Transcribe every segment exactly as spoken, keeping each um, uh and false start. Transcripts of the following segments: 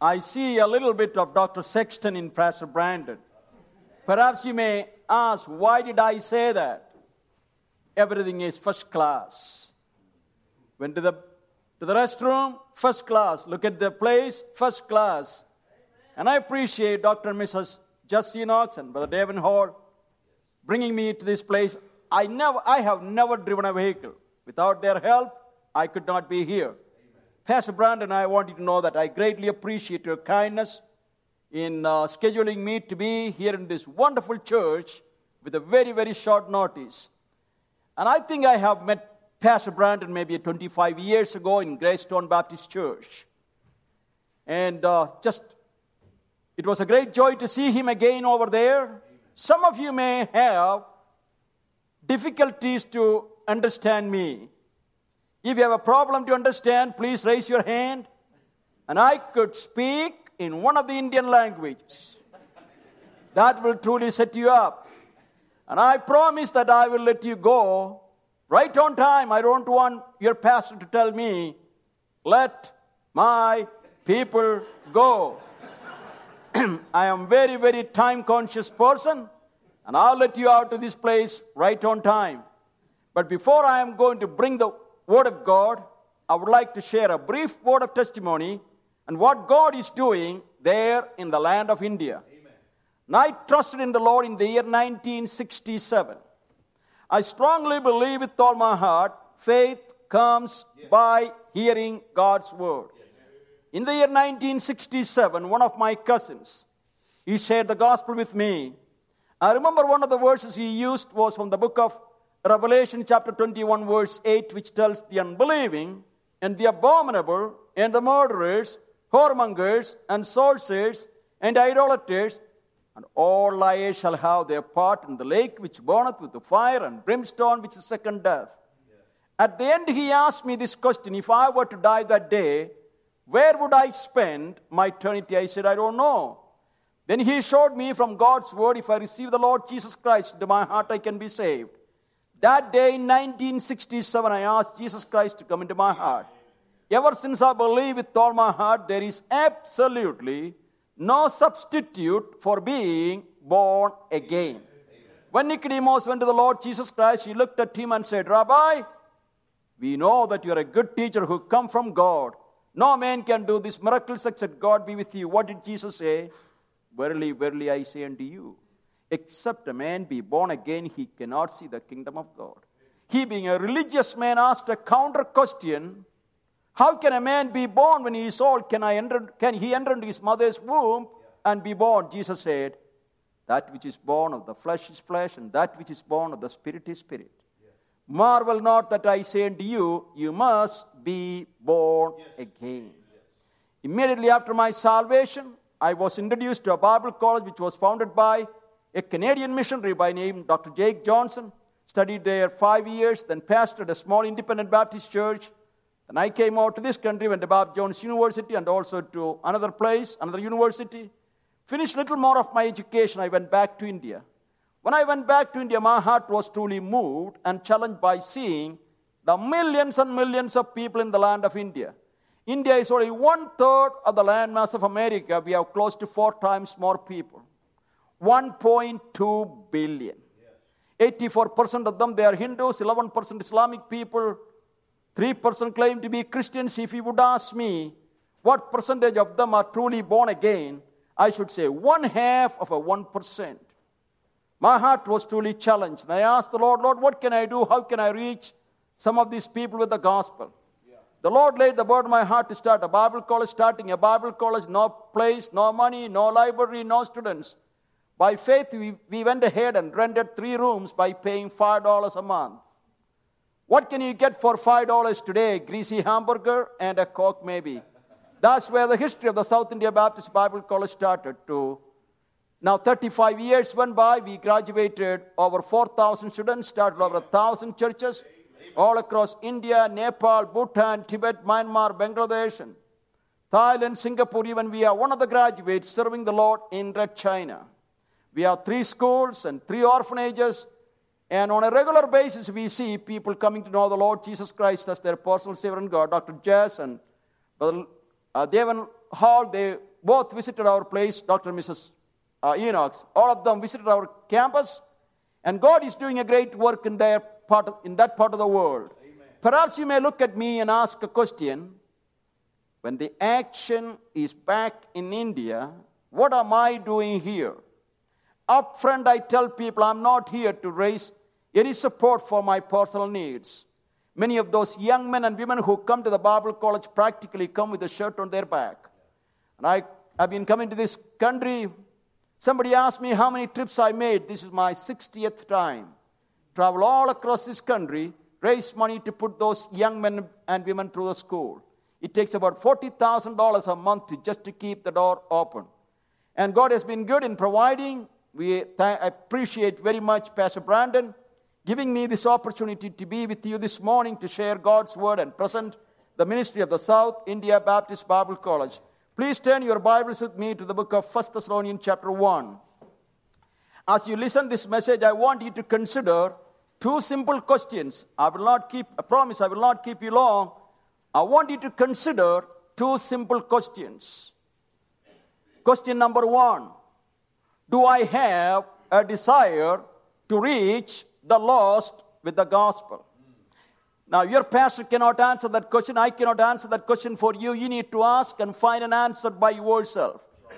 I see a little bit of Doctor Sexton in Pastor Brandon. Perhaps you may ask, why did I say that? Everything is first class. Went to the to the restroom, first class. Look at the place, first class. And I appreciate Doctor and Missus Jussie Knox and Brother David Hall bringing me to this place. I never, I have never driven a vehicle. Without their help, I could not be here. Amen. Pastor Brandon, I want you to know that I greatly appreciate your kindness in uh, scheduling me to be here in this wonderful church with a very, very short notice. And I think I have met Pastor Brandon maybe twenty-five years ago in Greystone Baptist Church. And uh, just, it was a great joy to see him again over there. Amen. Some of you may have difficulties to understand me. If you have a problem to understand, please raise your hand. And I could speak in one of the Indian languages. That will truly set you up. And I promise that I will let you go right on time. I don't want your pastor to tell me, let my people go. I am very, very time-conscious person, and I'll let you out of this place right on time. But before I am going to bring the Word of God, I would like to share a brief word of testimony and what God is doing there in the land of India. Amen. And I trusted in the Lord in the year nineteen sixty-seven. I strongly believe with all my heart, faith comes yes. by hearing God's Word. Yes. In the year nineteen sixty-seven, one of my cousins, he shared the gospel with me. I remember one of the verses he used was from the book of Revelation chapter twenty-one verse eight, which tells the unbelieving and the abominable and the murderers, whoremongers and sorcerers and idolaters, and all liars shall have their part in the lake which burneth with the fire and brimstone, which is second death. Yeah. At the end he asked me this question, if I were to die that day, where would I spend my eternity? I said, I don't know. Then he showed me from God's word, if I receive the Lord Jesus Christ into my heart, I can be saved. That day in nineteen sixty-seven, I asked Jesus Christ to come into my heart. Ever since I believe with all my heart, there is absolutely no substitute for being born again. Amen. When Nicodemus went to the Lord Jesus Christ, he looked at him and said, Rabbi, we know that you are a good teacher who come from God. No man can do these miracles except God be with you. What did Jesus say? Verily, verily, I say unto you, except a man be born again, he cannot see the kingdom of God. He, being a religious man, asked a counter question. How can a man be born when he is old? Can, I enter, can he enter into his mother's womb and be born? Jesus said, that which is born of the flesh is flesh, and that which is born of the spirit is spirit. Yes. Marvel not that I say unto you, you must be born yes. again. Yes. Immediately after my salvation, I was introduced to a Bible college which was founded by a Canadian missionary by name Doctor Jake Johnson. Studied there five years, then pastored a small independent Baptist church. Then I came out to this country, went to Bob Jones University and also to another place, another university. Finished a little more of my education, I went back to India. When I went back to India, my heart was truly moved and challenged by seeing the millions and millions of people in the land of India. India is only one-third of the landmass of America. We have close to four times more people. one point two billion. eighty-four percent of them, they are Hindus, eleven percent Islamic people, three percent claim to be Christians. If you would ask me what percentage of them are truly born again, I should say one half of a one percent. My heart was truly challenged. And I asked the Lord, Lord, what can I do? How can I reach some of these people with the gospel? Yeah. The Lord laid the burden on my heart to start a Bible college. Starting a Bible college, no place, no money, no library, no students. By faith, we, we went ahead and rented three rooms by paying five dollars a month. What can you get for five dollars today? Greasy hamburger and a Coke maybe. That's where the history of the South India Baptist Bible College started to. Now thirty-five years went by. We graduated over four thousand students, started over one thousand churches all across India, Nepal, Bhutan, Tibet, Myanmar, Bangladesh, and Thailand, Singapore. Even we are one of the graduates serving the Lord in Red China. We have three schools and three orphanages. And on a regular basis, we see people coming to know the Lord Jesus Christ as their personal Savior and God. Doctor Jess and Brother uh, Devan Hall, they both visited our place, Doctor and Missus Uh, Enoch. All of them visited our campus, and God is doing a great work in their part of, in that part of the world. Amen. Perhaps you may look at me and ask a question. When the action is back in India, what am I doing here? Up front, I tell people I'm not here to raise any support for my personal needs. Many of those young men and women who come to the Bible college practically come with a shirt on their back. And I, I've been coming to this country. Somebody asked me how many trips I made. This is my sixtieth time. Travel all across this country, raise money to put those young men and women through the school. It takes about forty thousand dollars a month to just to keep the door open. And God has been good in providing. We th- appreciate very much Pastor Brandon giving me this opportunity to be with you this morning to share God's word and present the ministry of the South India Baptist Bible College. Please turn your Bibles with me to the book of First Thessalonians chapter one. As you listen to this message, I want you to consider two simple questions. I will not keep, I promise I will not keep you long. I want you to consider two simple questions. Question number one, do I have a desire to reach the lost with the gospel? Now, your pastor cannot answer that question. I cannot answer that question for you. You need to ask and find an answer by yourself.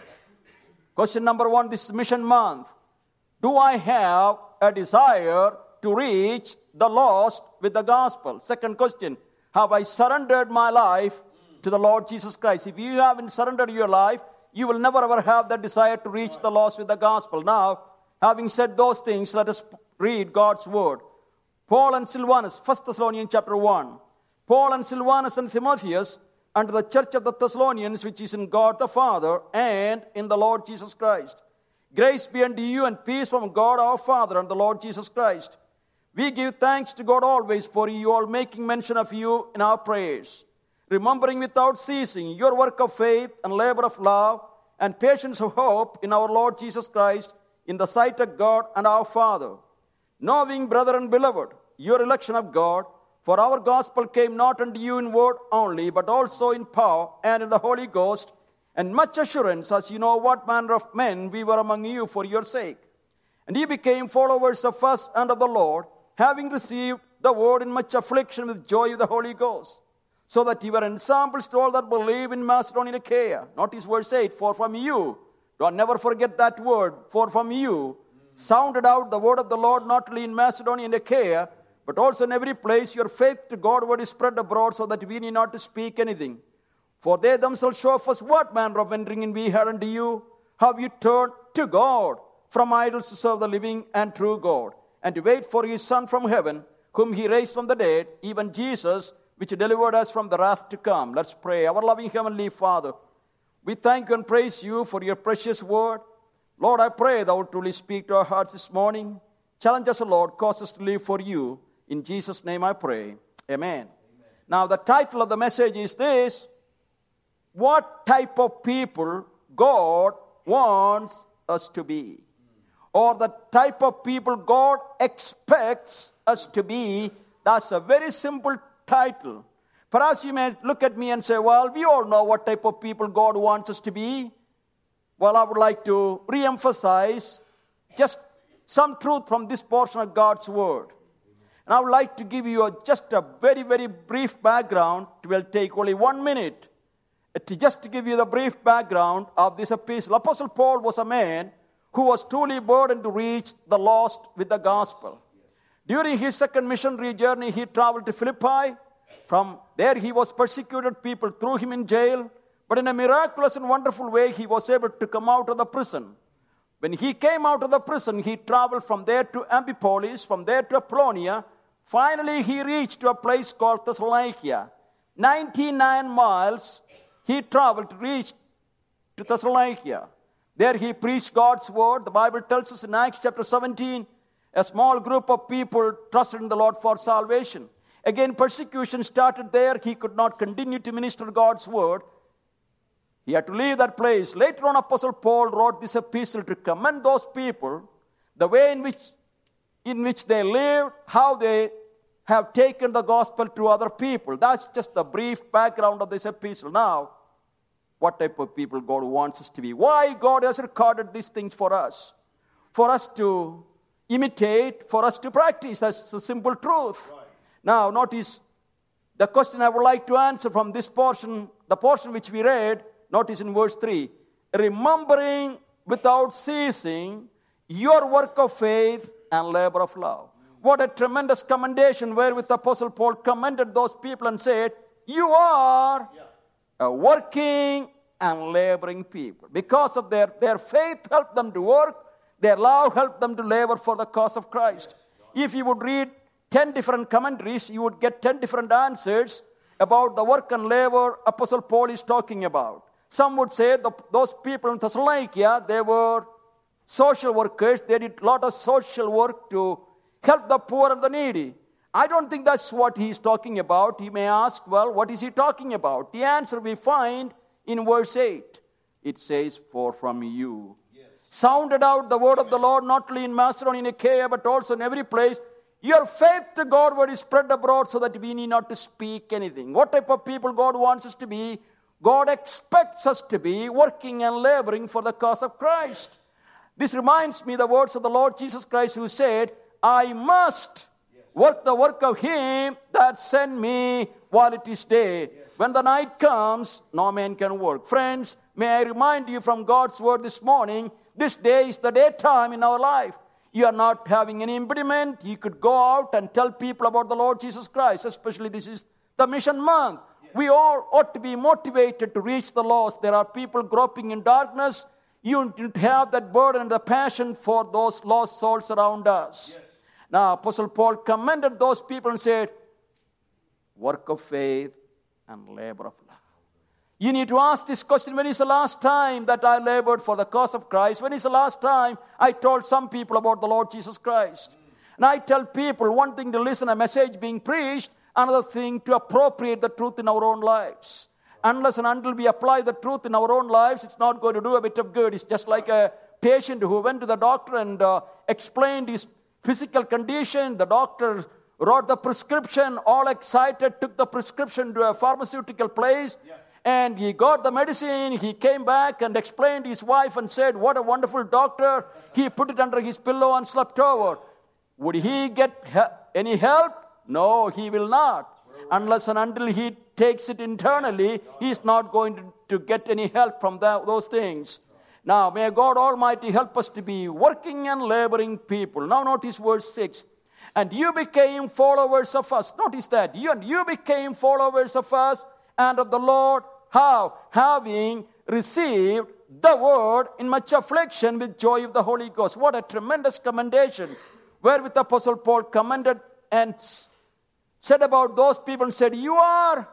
Question number one, this is Mission Month. Do I have a desire to reach the lost with the gospel? Second question, have I surrendered my life to the Lord Jesus Christ? If you haven't surrendered your life, you will never ever have that desire to reach the lost with the gospel. Now, having said those things, let us read God's word. Paul and Silvanus, First Thessalonians chapter one. Paul and Silvanus and Timotheus, unto the church of the Thessalonians, which is in God the Father and in the Lord Jesus Christ. Grace be unto you and peace from God our Father and the Lord Jesus Christ. We give thanks to God always for you all, making mention of you in our prayers, remembering without ceasing your work of faith and labor of love and patience of hope in our Lord Jesus Christ, in the sight of God and our Father. Knowing, brethren beloved, your election of God, for our gospel came not unto you in word only, but also in power and in the Holy Ghost, and much assurance, as you know what manner of men we were among you for your sake. And ye became followers of us and of the Lord, having received the word in much affliction with joy of the Holy Ghost, so that ye were ensambles to all that believe in Macedonia and Achaia. Notice verse eight, for from you, don't never forget that word, for from you sounded out the word of the Lord, not only in Macedonia and Achaia, but also in every place your faith to God word is spread abroad, so that we need not to speak anything. For they themselves show us what manner of entering in we had unto you, how you turned to God from idols to serve the living and true God, and to wait for his Son from heaven, whom he raised from the dead, even Jesus, which delivered us from the wrath to come. Let's pray. Our loving Heavenly Father, we thank you and praise you for your precious word. Lord, I pray thou wilt truly speak to our hearts this morning. Challenge us, Lord, cause us to live for you. In Jesus' name I pray. Amen. Amen. Now, the title of the message is this: what type of people God wants us to be, or the type of people God expects us to be. That's a very simple title. Perhaps you may look at me and say, well, we all know what type of people God wants us to be. Well, I would like to re-emphasize just some truth from this portion of God's word. And I would like to give you a, just a very, very brief background. It will take only one minute to just to give you the brief background of this epistle. Apostle Paul was a man who was truly burdened to reach the lost with the gospel. During his second missionary journey, he traveled to Philippi. From there, he was persecuted. People threw him in jail. But in a miraculous and wonderful way, he was able to come out of the prison. When he came out of the prison, he traveled from there to Amphipolis, from there to Apollonia. Finally, he reached to a place called Thessalonica. ninety-nine miles he traveled to reach to Thessalonica. There he preached God's word. The Bible tells us in Acts chapter seventeen, a small group of people trusted in the Lord for salvation. Again, persecution started there. He could not continue to minister God's word. He had to leave that place. Later on, Apostle Paul wrote this epistle to commend those people, the way in which, in which they lived, how they have taken the gospel to other people. That's just the brief background of this epistle. Now, what type of people God wants us to be. Why God has recorded these things for us. For us to imitate, for us to practice. That's the simple truth. Right. Now, notice the question I would like to answer from this portion, the portion which we read, notice in verse three. Remembering without ceasing your work of faith and labor of love. What a tremendous commendation wherewith Apostle Paul commended those people and said, you are a working and laboring people. Because of their, their faith helped them to work, their love helped them to labor for the cause of Christ. If you would read ten different commentaries, you would get ten different answers about the work and labor Apostle Paul is talking about. Some would say the, those people in Thessalonica, they were social workers. They did a lot of social work to help the poor and the needy. I don't think that's what he's talking about. You may ask, well, what is he talking about? The answer we find in verse eight. It says, for from you yes. sounded out the word of the Lord, not only in Macedonia and Achaia, but also in every place. Your faith to God word is spread abroad so that we need not to speak anything. What type of people God wants us to be? God expects us to be working and laboring for the cause of Christ. This reminds me the words of the Lord Jesus Christ who said, I must work the work of him that sent me while it is day. Yes. When the night comes, no man can work. Friends, may I remind you from God's word this morning, this day is the daytime in our life. You are not having any impediment. You could go out and tell people about the Lord Jesus Christ, especially this is the mission month. Yes. We all ought to be motivated to reach the lost. There are people groping in darkness. You need to have that burden and the passion for those lost souls around us. Yes. Now, Apostle Paul commended those people and said, work of faith and labor of love. You need to ask this question, when is the last time that I labored for the cause of Christ? When is the last time I told some people about the Lord Jesus Christ? Mm. And I tell people, one thing to listen to a message being preached, another thing to appropriate the truth in our own lives. Unless and until we apply the truth in our own lives, it's not going to do a bit of good. It's just like a patient who went to the doctor and uh, explained his physical condition. The doctor wrote the prescription, all excited, took the prescription to a pharmaceutical place, yeah. and he got the medicine. He came back and explained to his wife and said, what a wonderful doctor. He put it under his pillow and slept over. Would he get he- any help? No, he will not. Unless and until he takes it internally, he's not going to, to get any help from that, those things. Now, may God Almighty help us to be working and laboring people. Now notice verse six. And you became followers of us. Notice that. You and you became followers of us and of the Lord. How? Having received the word in much affliction with joy of the Holy Ghost. What a tremendous commendation. Wherewith the Apostle Paul commended and said about those people and said, you are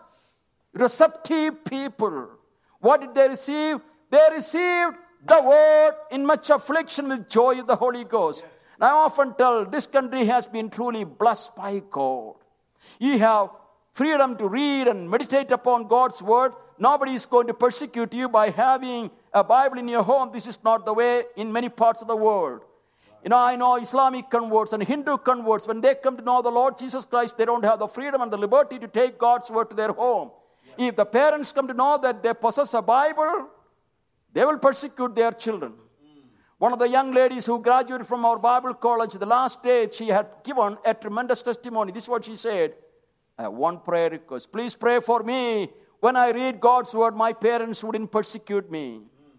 receptive people. What did they receive? They received the word in much affliction with joy of the Holy Ghost. Yes. And I often tell, this country has been truly blessed by God. You have freedom to read and meditate upon God's word. Nobody is going to persecute you by having a Bible in your home. This is not the way in many parts of the world. You know, I know Islamic converts and Hindu converts, when they come to know the Lord Jesus Christ, they don't have the freedom and the liberty to take God's word to their home. Yes. If the parents come to know that they possess a Bible, they will persecute their children. Mm. One of the young ladies who graduated from our Bible college, the last day she had given a tremendous testimony. This is what she said. I have one prayer request. Please pray for me. When I read God's word, my parents wouldn't persecute me.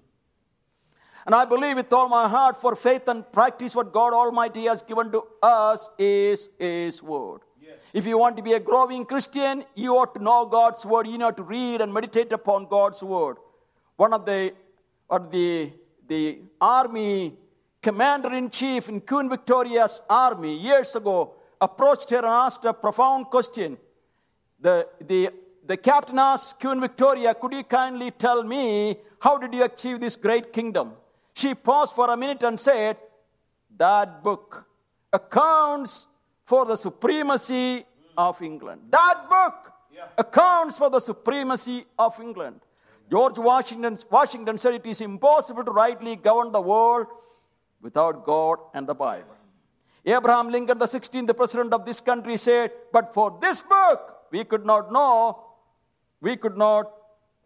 And I believe with all my heart, for faith and practice what God Almighty has given to us is His word. Yes. If you want to be a growing Christian, you ought to know God's word. You know to read and meditate upon God's word. One of the, or the, the army commander-in-chief in Queen Victoria's army years ago approached her and asked a profound question. The, the, the captain asked Queen Victoria, could you kindly tell me, how did you achieve this great kingdom? She paused for a minute and said, that book accounts for the supremacy mm. of England. That book yeah. accounts for the supremacy of England. George Washington, Washington said it is impossible to rightly govern the world without God and the Bible. Abraham Lincoln, the sixteenth president of this country, said, but for this book, we could not know, we could not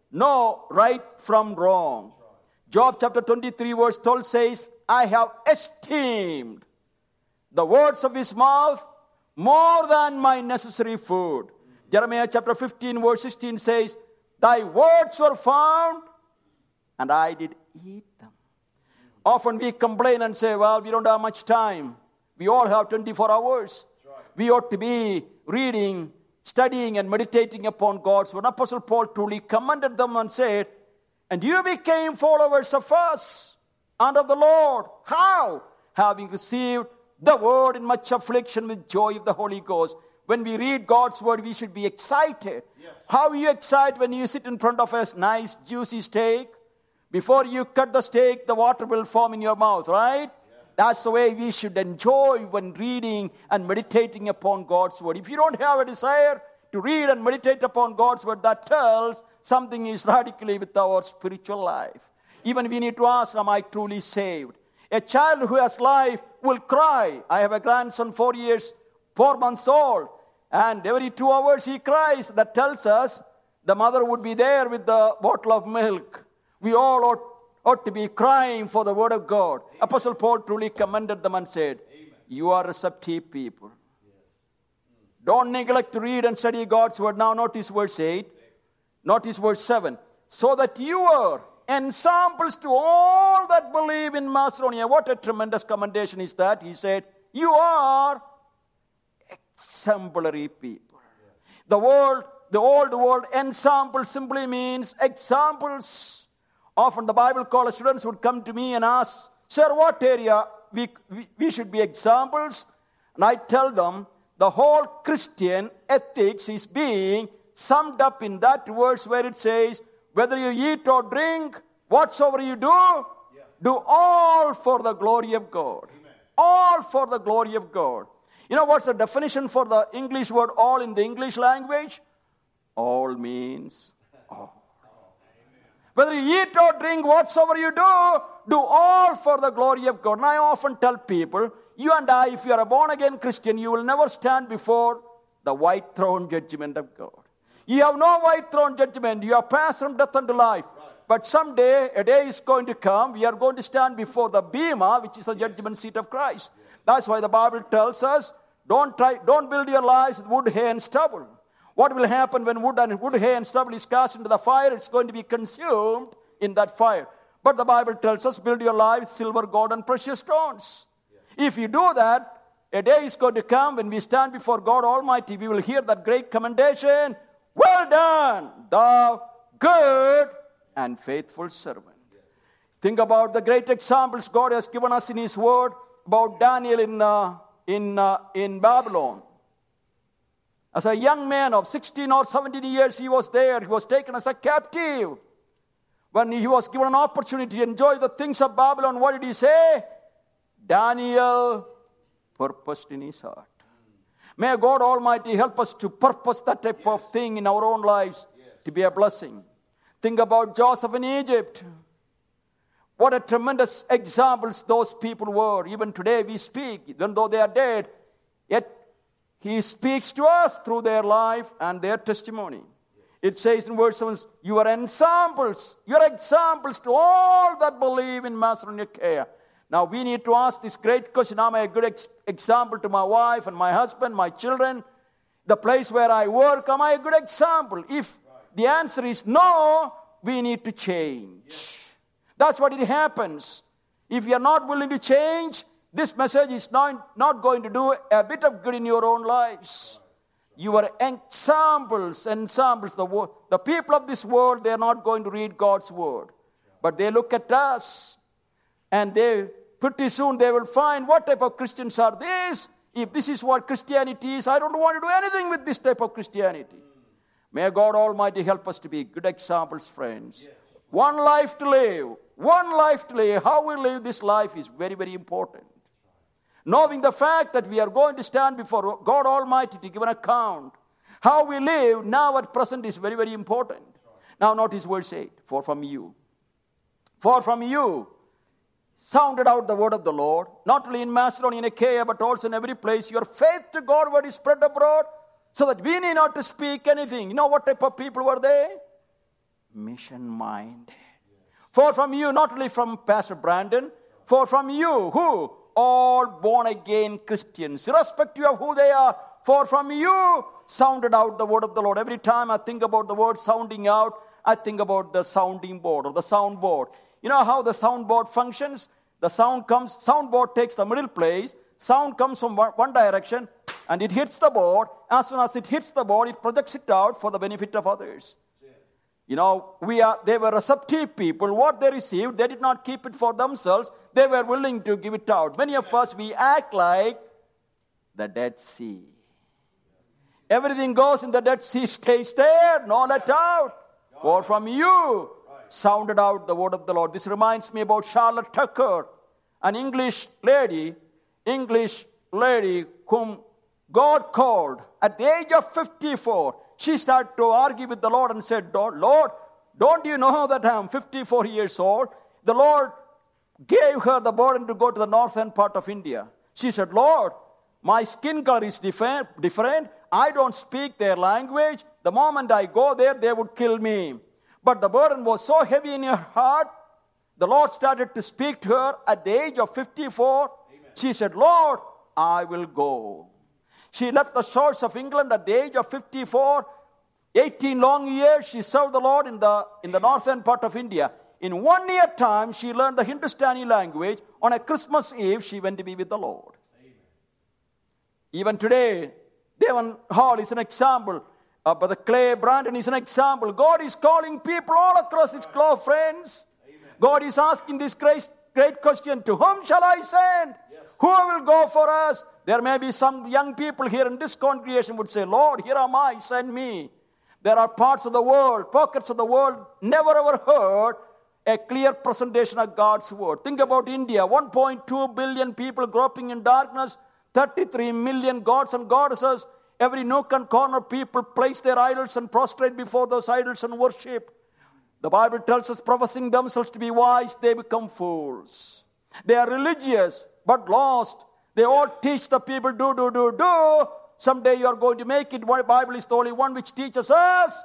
know right from wrong. Job chapter twenty-three verse twelve says, I have esteemed the words of his mouth more than my necessary food. Jeremiah chapter fifteen verse sixteen says, thy words were found and I did eat them. Often we complain and say, well, we don't have much time. We all have twenty-four hours. We ought to be reading, studying, and meditating upon God's word. Apostle Paul truly commended them and said, and you became followers of us and of the Lord. How? Having received the word in much affliction with joy of the Holy Ghost. When we read God's word, we should be excited. Yes. How are you excited when you sit in front of a nice, juicy steak? Before you cut the steak, the water will form in your mouth, right? Yeah. That's the way we should enjoy when reading and meditating upon God's word. If you don't have a desire to read and meditate upon God's word, that tells something is radically with our spiritual life. Even we need to ask, am I truly saved? A child who has life will cry. I have a grandson, four years, four months old, and every two hours he cries. That tells us the mother would be there with the bottle of milk. We all ought, ought to be crying for the word of God. Amen. Apostle Paul truly commended them and said, amen, you are receptive people. Yes. Mm. Don't neglect to read and study God's word. Now notice verse eight. Notice verse seven. So that you are ensamples to all that believe in Macedonia. What a tremendous commendation is that. He said, you are exemplary people. Yeah. The word, the old word ensample simply means examples. Often the Bible college students would come to me and ask, sir, what area we, we, we should be examples? And I tell them, the whole Christian ethics is being summed up in that verse where it says, whether you eat or drink, whatsoever you do, yeah. do all for the glory of God. Amen. All for the glory of God. You know what's the definition for the English word all in the English language? All means all. Whether you eat or drink, whatsoever you do, do all for the glory of God. And I often tell people, you and I, if you are a born-again Christian, you will never stand before the white throne judgment of God. You have no white throne judgment. You are passed from death unto life. Right. But someday, a day is going to come, we are going to stand before the bema, which is the judgment seat of Christ. Yes. That's why the Bible tells us, don't try, don't build your lives with wood, hay, and stubble. What will happen when wood and wood, hay, and stubble is cast into the fire? It's going to be consumed in that fire. But the Bible tells us, build your life with silver, gold, and precious stones. Yeah. If you do that, a day is going to come when we stand before God Almighty. We will hear that great commendation. Well done, thou good and faithful servant. Yes. Think about the great examples God has given us in His Word about Daniel in uh, in uh, in Babylon. As a young man of sixteen or seventeen years, he was there. He was taken as a captive. When he was given an opportunity to enjoy the things of Babylon, what did he say? Daniel purposed in his heart. May God Almighty help us to purpose that type yes. of thing in our own lives yes. to be a blessing. Think about Joseph in Egypt. What a tremendous examples those people were. Even today we speak, even though they are dead, yet He speaks to us through their life and their testimony. It says in verse seven, you are ensamples, you are examples to all that believe in Macedonia. Now we need to ask this great question, am I a good ex- example to my wife and my husband, my children, the place where I work, am I a good example? If the answer is no, we need to change. Yes. That's what it happens. If you are not willing to change, this message is not, not going to do a bit of good in your own lives. You are examples, ensembles. The, wo- the people of this world, they are not going to read God's word. But they look at us, and they pretty soon they will find what type of Christians are these. If this is what Christianity is, I don't want to do anything with this type of Christianity. May God Almighty help us to be good examples, friends. Yes. One life to live. One life to live. How we live this life is very, very important. Knowing the fact that we are going to stand before God Almighty to give an account. How we live now at present is very, very important. Now notice verse eight. For from you. For from you sounded out the word of the Lord, not only in Macedonia and Achaia, but also in every place. Your faith to God word is spread abroad, so that we need not to speak anything. You know what type of people were they? mission-minded. For from you, not only from Pastor Brandon, for from you, who? All born-again Christians, irrespective of who they are, for from you sounded out the word of the Lord. Every time I think about the word sounding out, I think about the sounding board or the sound board. You know how the sound board functions? The sound comes, sound board takes the middle place, sound comes from one, one direction, and it hits the board. As soon as it hits the board, it projects it out for the benefit of others. You know, we are, they were receptive people. What they received, they did not keep it for themselves. They were willing to give it out. Many of us, we act like the Dead Sea. Everything goes in the Dead Sea, stays there, no let out. For from you sounded out the word of the Lord. This reminds me about Charlotte Tucker, an English lady, English lady whom God called at the age of fifty-four. She started to argue with the Lord and said, Lord, don't you know that I am fifty-four years old? The Lord gave her the burden to go to the northern part of India. She said, Lord, my skin color is different. I don't speak their language. The moment I go there, they would kill me. But the burden was so heavy in her heart, the Lord started to speak to her at the age of fifty-four. Amen. She said, Lord, I will go. She left the shores of England at the age of fifty-four. eighteen long years she served the Lord in the, in the northern part of India. In one year time, she learned the Hindustani language. On a Christmas Eve, she went to be with the Lord. Amen. Even today, Devon Hall is an example. Uh, Brother Clay Brandon is an example. God is calling people all across this globe, friends. Amen. God is asking this great, great question, to whom shall I send? Yes. Who will go for us? There may be some young people here in this congregation would say, Lord, here am I, send me. There are parts of the world, pockets of the world, never ever heard a clear presentation of God's word. Think about India, one point two billion people groping in darkness, thirty-three million gods and goddesses. Every nook and corner, people place their idols and prostrate before those idols and worship. The Bible tells us, professing themselves to be wise, they become fools. They are religious, but lost. They all teach the people, do, do, do, do. Someday you are going to make it. The Bible is the only one which teaches us.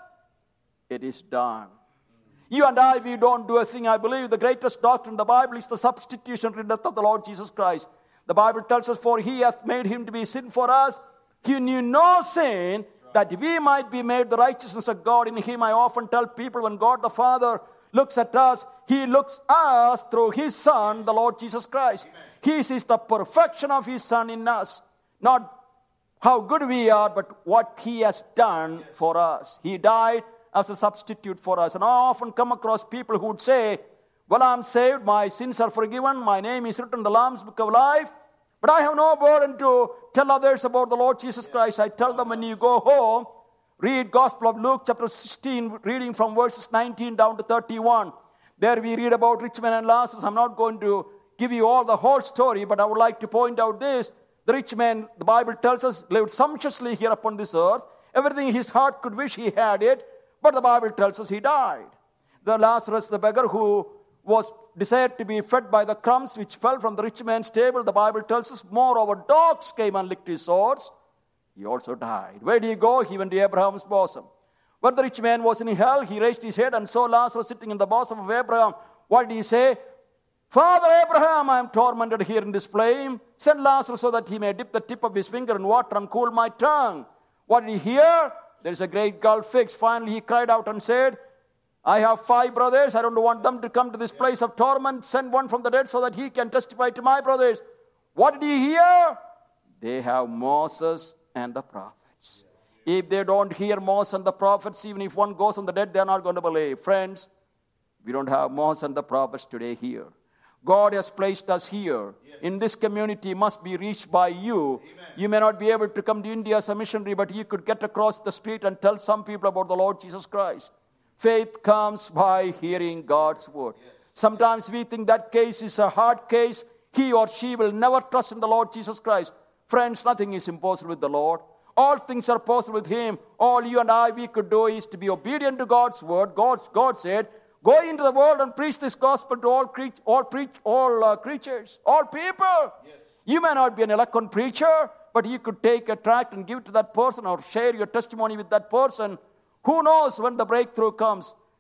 It is done. You and I, we don't do a thing. I believe the greatest doctrine in the Bible is the substitutionary death of the Lord Jesus Christ. The Bible tells us, for he hath made him to be sin for us. He knew no sin, that we might be made the righteousness of God in him. I often tell people, when God the Father looks at us, he looks at us through his Son, the Lord Jesus Christ. Amen. He sees the perfection of his Son in us. Not how good we are, but what he has done yes. for us. He died as a substitute for us. And I often come across people who would say, well, I'm saved, my sins are forgiven, my name is written in the Lamb's Book of Life, but I have no burden to tell others about the Lord Jesus Christ. I tell them, when you go home, read Gospel of Luke chapter sixteen, reading from verses nineteen down to thirty-one. There we read about rich man and Lazarus. I'm not going to give you all the whole story, but I would like to point out this. The rich man, the Bible tells us, lived sumptuously here upon this earth. Everything his heart could wish, he had it. But the Bible tells us he died. The Lazarus, the beggar who was desired to be fed by the crumbs which fell from the rich man's table, the Bible tells us, moreover, dogs came and licked his sores. He also died. Where did he go? He went to Abraham's bosom. When the rich man was in hell, he raised his head and saw Lazarus sitting in the bosom of Abraham. What did he say? Father Abraham, I am tormented here in this flame. Send Lazarus so that he may dip the tip of his finger in water and cool my tongue. What did he hear? There is a great gulf fixed. Finally he cried out and said, I have five brothers. I don't want them to come to this place of torment. Send one from the dead so that he can testify to my brothers. What did he hear? They have Moses and the prophets. If they don't hear Moses and the prophets, even if one goes from the dead, they are not going to believe. Friends, we don't have Moses and the prophets today here. God has placed us here. Yes. In this community must be reached by you. Amen. You may not be able to come to India as a missionary, but you could get across the street and tell some people about the Lord Jesus Christ. Faith comes by hearing God's word. Yes. Sometimes we think that case is a hard case. He or she will never trust in the Lord Jesus Christ. Friends, nothing is impossible with the Lord. All things are possible with him. All you and I, we could do is to be obedient to God's word. God, God said, go into the world and preach this gospel to all, cre- all, pre- all uh, creatures, all people. Yes. You may not be an eloquent preacher, but you could take a tract and give it to that person or share your testimony with that person. Who knows when the breakthrough comes?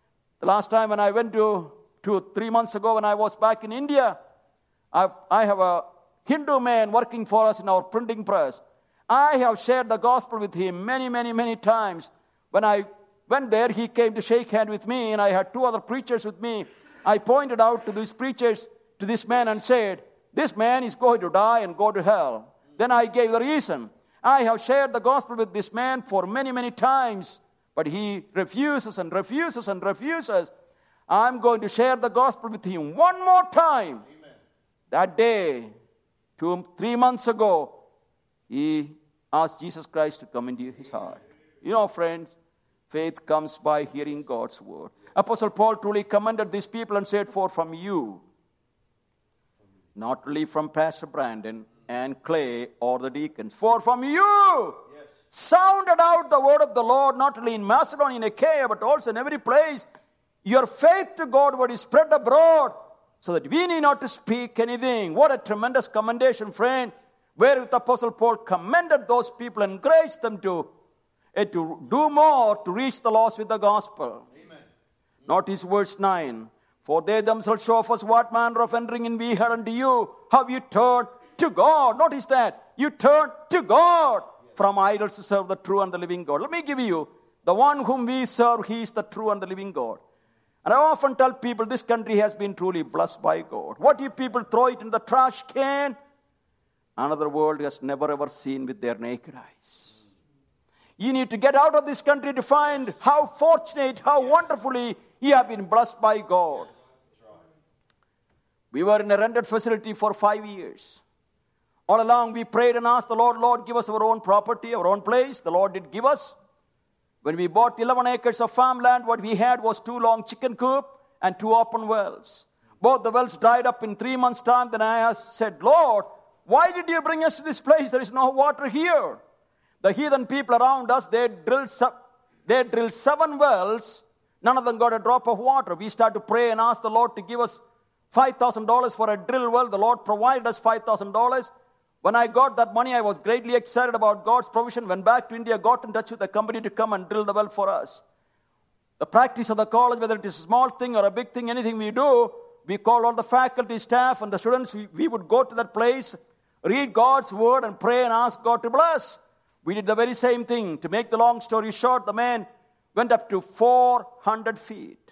The last time when I went to, two, three months ago when I was back in India, I, I have a Hindu man working for us in our printing press. I have shared the gospel with him many, many, many times. When I went there, he came to shake hands with me, and I had two other preachers with me. I pointed out to these preachers, to this man, and said, this man is going to die and go to hell. Then I gave the reason. I have shared the gospel with this man for many, many times, but he refuses and refuses and refuses. I'm going to share the gospel with him one more time. Amen. That day, two, three months ago, he asked Jesus Christ to come into his heart. You know, friends, faith comes by hearing God's word. Apostle Paul truly commended these people and said, for from you, not only from Pastor Brandon and Clay or the deacons, for from you yes. sounded out the word of the Lord, not only in Macedonia and Achaia, but also in every place. Your faith to God word is spread abroad, so that we need not to speak anything. What a tremendous commendation, friend, wherewith Apostle Paul commended those people and encouraged them to, uh, to do more to reach the lost with the gospel. Amen. Notice verse nine. For they themselves show us what manner of entering in we had unto you, how you turned to God. Notice that. You turned to God from idols to serve the true and the living God. Let me give you, the one whom we serve, he is the true and the living God. And I often tell people this country has been truly blessed by God. What if people throw it in the trash can? Another world has never ever seen with their naked eyes. You need to get out of this country to find how fortunate, how wonderfully you have been blessed by God. We were in a rented facility for five years. All along we prayed and asked the Lord, Lord, give us our own property, our own place. The Lord did give us. When we bought eleven acres of farmland, what we had was two long chicken coop and two open wells. Both the wells dried up in three months' time. Then I asked, said, Lord, why did you bring us to this place? There is no water here. The heathen people around us, they drilled, they drilled seven wells. None of them got a drop of water. We started to pray and ask the Lord to give us five thousand dollars for a drill well. The Lord provided us five thousand dollars. When I got that money, I was greatly excited about God's provision. Went back to India, got in touch with the company to come and drill the well for us. The practice of the college, whether it is a small thing or a big thing, anything we do, we call all the faculty, staff, and the students. We, we would go to that place, read God's word, and pray and ask God to bless. We did the very same thing. To make the long story short, the man went up to four hundred feet.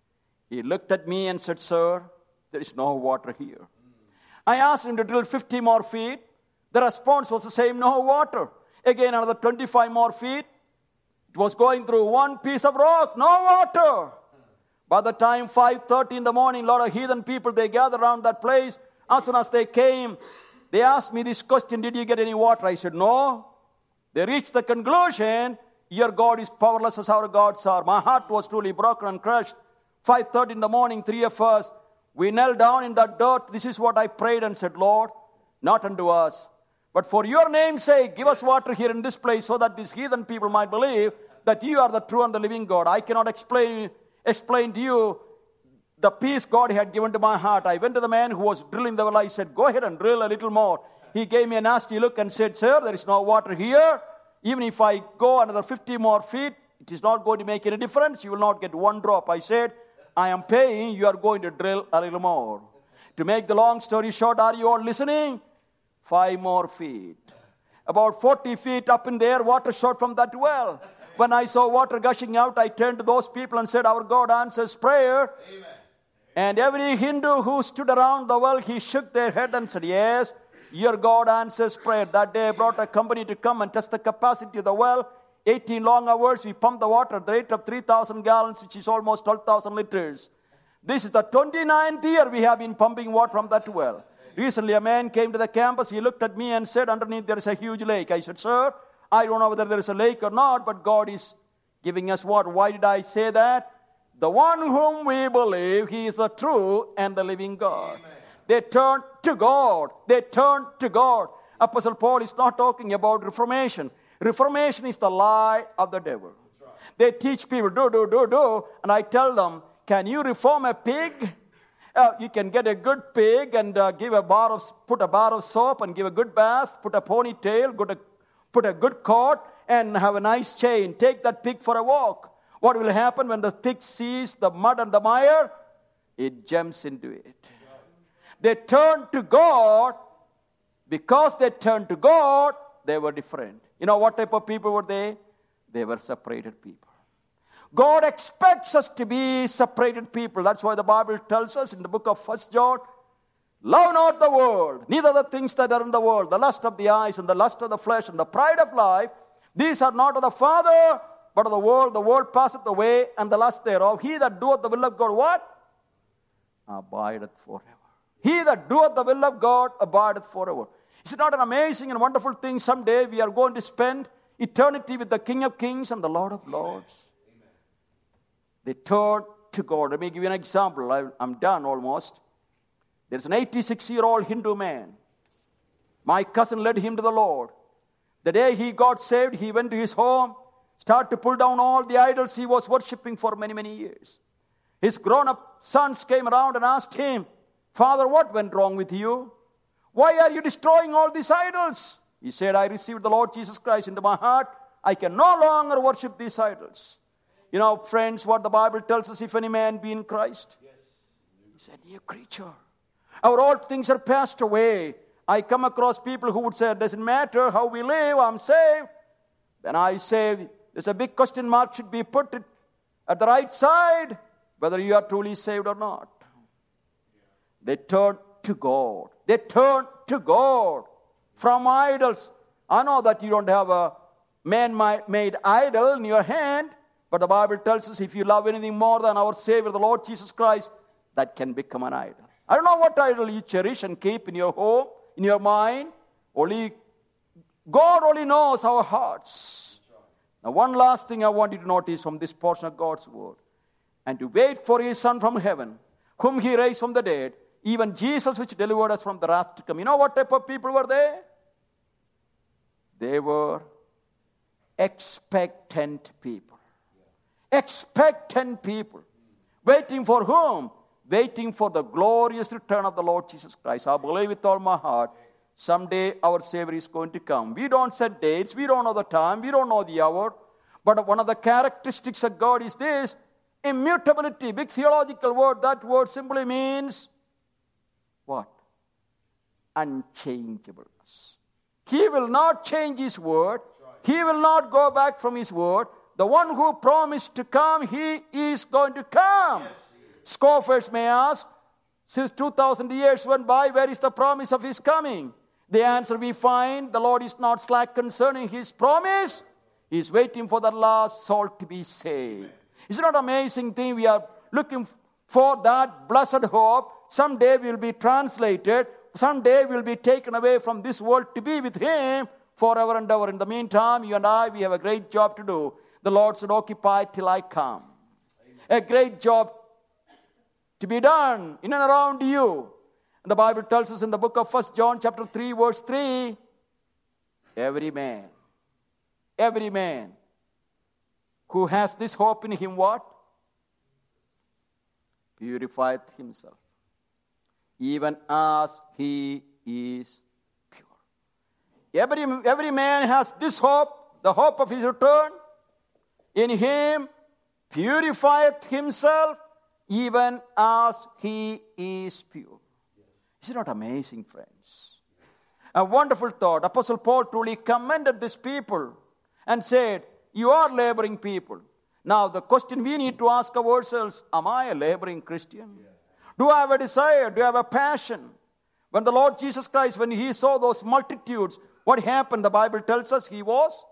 He looked at me and said, sir, there is no water here. I asked him to drill fifty more feet. The response was the same, no water. Again, another twenty-five more feet. It was going through one piece of rock, no water. By the time five thirty in the morning, a lot of heathen people, they gathered around that place. As soon as they came, they asked me this question, did you get any water? I said, no. They reached the conclusion, your God is powerless as our gods are. My heart was truly broken and crushed. five thirty in the morning, three of us, we knelt down in that dirt. This is what I prayed and said, Lord, not unto us, but for your name's sake, give us water here in this place so that these heathen people might believe that you are the true and the living God. I cannot explain, explain to you the peace God had given to my heart. I went to the man who was drilling the well. I said, go ahead and drill a little more. He gave me a nasty look and said, sir, there is no water here. Even if I go another fifty more feet, it is not going to make any difference. You will not get one drop. I said, I am paying. You are going to drill a little more. To make the long story short, are you all listening? Five more feet. About forty feet up in the air, water shot from that well. When I saw water gushing out, I turned to those people and said, our God answers prayer. Amen. And every Hindu who stood around the well, he shook their head and said, yes, your God answers prayer. That day I brought a company to come and test the capacity of the well. eighteen long hours, we pumped the water at the rate of three thousand gallons, which is almost twelve thousand liters. This is the twenty-ninth year we have been pumping water from that well. Recently, a man came to the campus. He looked at me and said, underneath there is a huge lake. I said, sir, I don't know whether there is a lake or not, but God is giving us water. Why did I say that? The one whom we believe, he is the true and the living God. Amen. They turned to God. They turned to God. Apostle Paul is not talking about reformation. Reformation is the lie of the devil. Right. They teach people, do, do, do, do. And I tell them, can you reform a pig? Uh, you can get a good pig and uh, give a bar of, put a bar of soap and give a good bath, put a ponytail, put a, put a good coat, and have a nice chain. Take that pig for a walk. What will happen when the pig sees the mud and the mire? It jumps into it. They turned to God. Because they turned to God, they were different. You know what type of people were they? They were separated people. God expects us to be separated people. That's why the Bible tells us in the book of First John, love not the world, neither the things that are in the world, the lust of the eyes and the lust of the flesh and the pride of life. These are not of the Father, but of the world. The world passeth away and the lust thereof. He that doeth the will of God, what? Abideth forever. He that doeth the will of God abideth forever. Is it not an amazing and wonderful thing? Someday we are going to spend eternity with the King of Kings and the Lord of Lords. Amen. They turned to God. Let me give you an example. I, I'm done almost. There's an eighty-six-year-old Hindu man. My cousin led him to the Lord. The day he got saved, he went to his home, started to pull down all the idols he was worshipping for many, many years. His grown-up sons came around and asked him, Father, what went wrong with you? Why are you destroying all these idols? He said, I received the Lord Jesus Christ into my heart. I can no longer worship these idols. You know, friends, what the Bible tells us, if any man be in Christ, yes. He's a new creature. Our old things are passed away. I come across people who would say, it doesn't matter how we live, I'm saved. Then I say, there's a big question mark should be put at the right side, whether you are truly saved or not. They turn to God. They turn to God from idols. I know that you don't have a man-made idol in your hand, but the Bible tells us if you love anything more than our Savior, the Lord Jesus Christ, that can become an idol. I don't know what idol you cherish and keep in your home, in your mind. Only God only knows our hearts. Now, one last thing I want you to notice from this portion of God's word. And to wait for his Son from heaven, whom he raised from the dead, even Jesus which delivered us from the wrath to come. You know what type of people were they? They were expectant people. Expectant people. Waiting for whom? Waiting for the glorious return of the Lord Jesus Christ. I believe with all my heart, someday our Savior is going to come. We don't set dates. We don't know the time. We don't know the hour. But one of the characteristics of God is this, immutability. Big theological word. That word simply means what? Unchangeableness. He will not change his word. He will not go back from his word. The one who promised to come, he is going to come. Yes, scoffers may ask, since two thousand years went by, where is the promise of his coming? The answer we find, the Lord is not slack concerning his promise. He is waiting for the last soul to be saved. Is it not an amazing thing? We are looking for that blessed hope. Someday we will be translated. Someday we will be taken away from this world to be with him forever and ever. In the meantime, you and I, we have a great job to do. The Lord said, occupy till I come. Amen. A great job to be done in and around you. And the Bible tells us in the book of First John chapter three, verse three, every man, every man who has this hope in him, what? Purifieth himself, even as he is pure. Every, every man has this hope, the hope of his return. In him purifieth himself, even as he is pure. Is it not amazing, friends? A wonderful thought. Apostle Paul truly commended these people and said, you are laboring people. Now the question we need to ask ourselves, am I a laboring Christian? Yeah. Do I have a desire? Do I have a passion? When the Lord Jesus Christ, when he saw those multitudes, what happened? The Bible tells us he was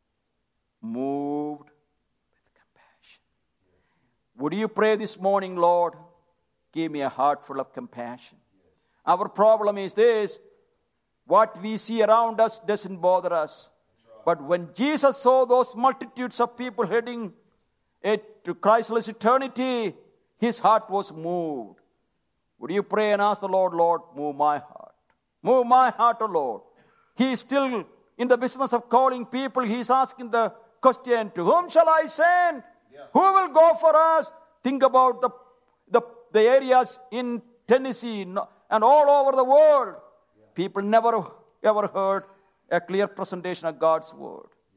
moved with compassion. Would you pray this morning, Lord, give me a heart full of compassion? Our problem is this, what we see around us doesn't bother us. But when Jesus saw those multitudes of people heading it to Christless eternity, his heart was moved. Would you pray and ask the Lord, Lord, move my heart. Move my heart, O Lord. He is still in the business of calling people. He is asking the question, to whom shall I send? Yeah. Who will go for us? Think about the, the, the areas in Tennessee and all over the world. Yeah. People never ever heard a clear presentation of God's word. Yes.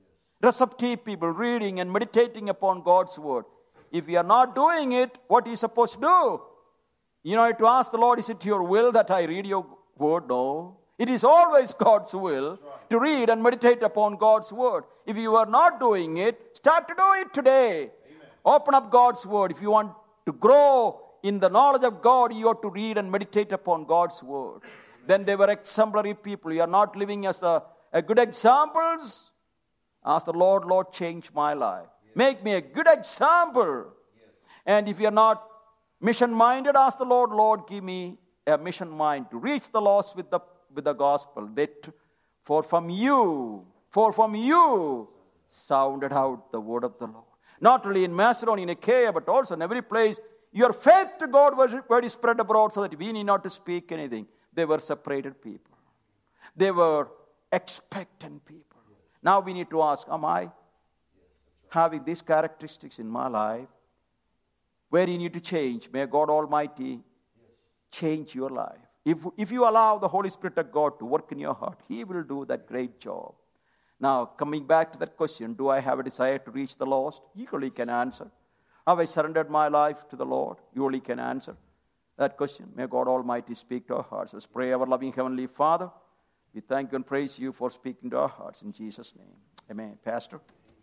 receptive people, reading and meditating upon God's word. If we are not doing it, what are you supposed to do? You know, to ask the Lord, is it your will that I read your word? No. It is always God's will to read and meditate upon God's word. If you are not doing it, start to do it today. Amen. Open up God's word. If you want to grow in the knowledge of God, you ought to read and meditate upon God's word. Amen. Then they were exemplary people. You are not living as a, a good examples. Ask the Lord, Lord, change my life. Yes. Make me a good example. Yes. And if you are not mission-minded, ask the Lord, Lord, give me a mission mind to reach the lost with the with the gospel. That for from you, for from you sounded out the word of the Lord. Not only in Macedonia, in Achaia, but also in every place, your faith to God was very spread abroad so that we need not to speak anything. They were separated people. They were expectant people. Now we need to ask, am I having these characteristics in my life? Where you need to change? May God Almighty change your life. If, if you allow the Holy Spirit of God to work in your heart, He will do that great job. Now, coming back to that question, do I have a desire to reach the lost? You only can answer. Have I surrendered my life to the Lord? You only can answer that question. May God Almighty speak to our hearts. Let's pray. Our loving Heavenly Father, we thank you and praise you for speaking to our hearts. In Jesus' name, amen. Pastor?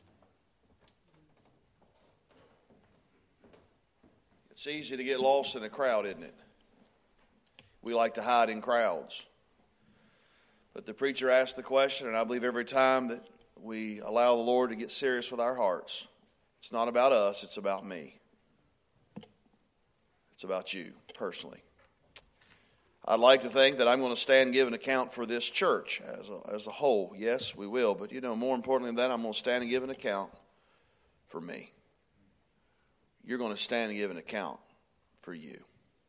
It's easy to get lost in a crowd, isn't it? We like to hide in crowds. But the preacher asked the question, and I believe every time that we allow the Lord to get serious with our hearts, it's not about us, it's about me. It's about you, personally. I'd like to think that I'm going to stand and give an account for this church as a, as a whole. Yes, we will. But, you know, more importantly than that, I'm going to stand and give an account for me. You're going to stand and give an account for you.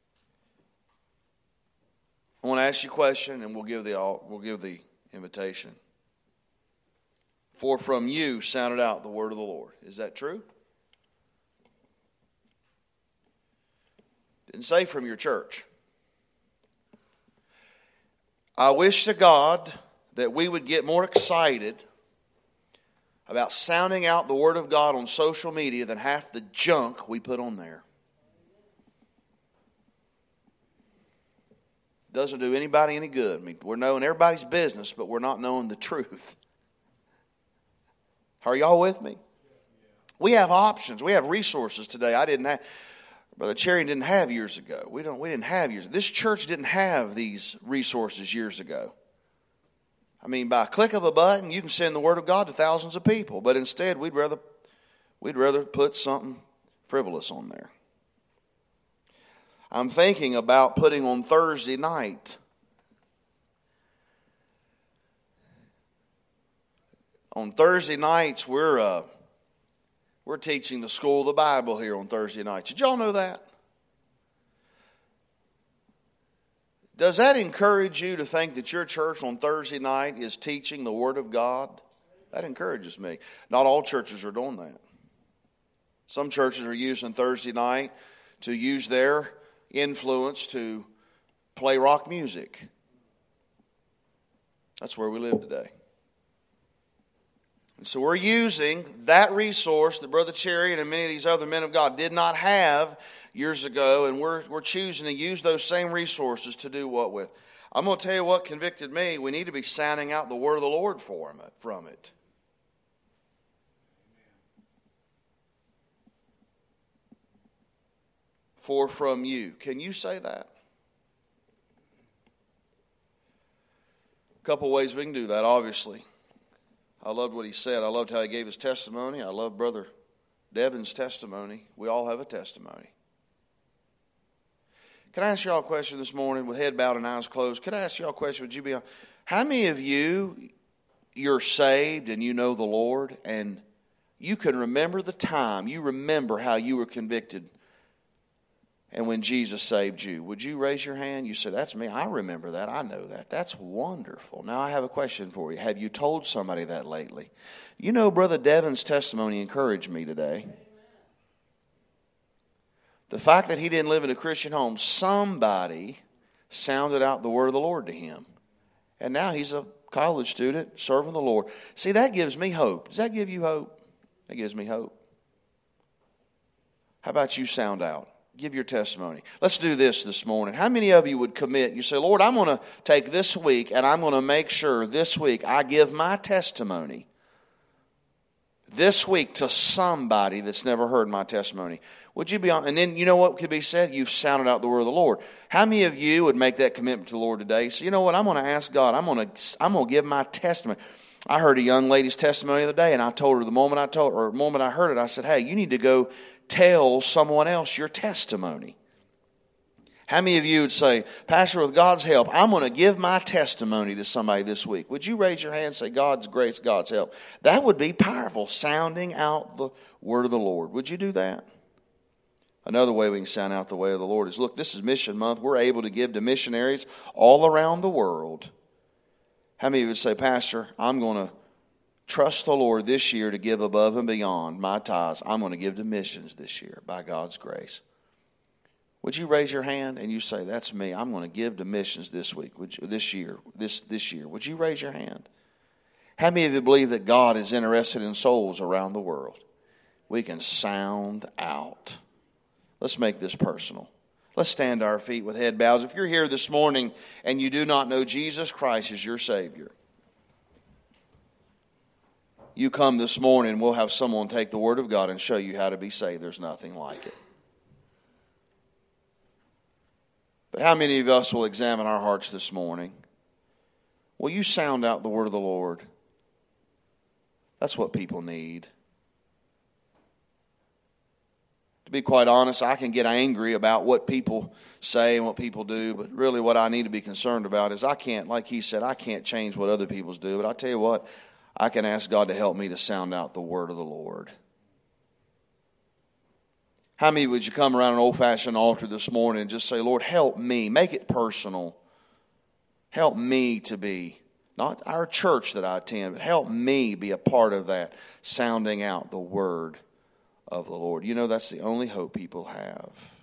I want to ask you a question, and we'll give the we'll give the invitation. For from you sounded out the word of the Lord. Is that true? Didn't say from your church. I wish to God that we would get more excited about sounding out the word of God on social media than half the junk we put on there. Doesn't do anybody any good. I mean, we're knowing everybody's business, but we're not knowing the truth. Are y'all with me? We have options. We have resources today. I didn't have, Brother Cherry didn't have years ago. We don't. We didn't have years. This church didn't have these resources years ago. I mean, by a click of a button, you can send the word of God to thousands of people. But instead, we'd rather we'd rather put something frivolous on there. I'm thinking about putting on Thursday night on Thursday nights we're uh, we're teaching the school of the Bible here on Thursday nights. Did y'all know that? Does that encourage you to think that your church on Thursday night is teaching the Word of God? That encourages me. Not all churches are doing that. Some churches are using Thursday night to use their influence to play rock music. That's where we live today. And so we're using that resource that Brother Cherry and many of these other men of God did not have years ago, and we're we're choosing to use those same resources to do what with? I'm going to tell you what convicted me. We need to be sounding out the word of the Lord for him, from it. For from you. Can you say that? A couple ways we can do that, obviously. I loved what he said. I loved how he gave his testimony. I love Brother Devin's testimony. We all have a testimony. Can I ask y'all a question this morning with head bowed and eyes closed? Could I ask y'all a question? Would you be on? How many of you, you're saved and you know the Lord and you can remember the time, you remember how you were convicted and when Jesus saved you? Would you raise your hand? You say, that's me. I remember that. I know that. That's wonderful. Now I have a question for you. Have you told somebody that lately? You know, Brother Devin's testimony encouraged me today. The fact that he didn't live in a Christian home, somebody sounded out the word of the Lord to him. And now he's a college student, serving the Lord. See, that gives me hope. Does that give you hope? That gives me hope. How about you sound out? Give your testimony. Let's do this this morning. How many of you would commit? You say, Lord, I'm going to take this week and I'm going to make sure this week I give my testimony this week to somebody that's never heard my testimony. Would you be on? And then you know what could be said? You've sounded out the word of the Lord. How many of you would make that commitment to the Lord today? So you know what? I'm going to ask God. I'm going to I'm going to give my testimony. I heard a young lady's testimony the other day, and I told her the moment I told her, or the moment I heard it, I said, hey, you need to go tell someone else your testimony. How many of you would say, Pastor, with God's help, I'm going to give my testimony to somebody this week? Would you raise your hand and say, God's grace, God's help? That would be powerful, sounding out the word of the Lord. Would you do that? Another way we can sound out the way of the Lord is, look, this is Mission Month. We're able to give to missionaries all around the world. How many of you would say, Pastor, I'm going to trust the Lord this year to give above and beyond my tithes. I'm going to give to missions this year by God's grace. Would you raise your hand and you say, that's me. I'm going to give to missions this week, would you, this year, this, this year. Would you raise your hand? How many of you believe that God is interested in souls around the world? We can sound out. Let's make this personal. Let's stand to our feet with head bows. If you're here this morning and you do not know Jesus Christ as your Savior, you come this morning, we'll have someone take the Word of God and show you how to be saved. There's nothing like it. But how many of us will examine our hearts this morning? Will you sound out the word of the Lord? That's what people need. To be quite honest, I can get angry about what people say and what people do, but really what I need to be concerned about is I can't, like he said, I can't change what other people do. But I tell you what, I can ask God to help me to sound out the word of the Lord. How many would you come around an old-fashioned altar this morning and just say, Lord, help me. Make it personal. Help me to be, not our church that I attend, but help me be a part of that, sounding out the word of the Lord. You know, that's the only hope people have.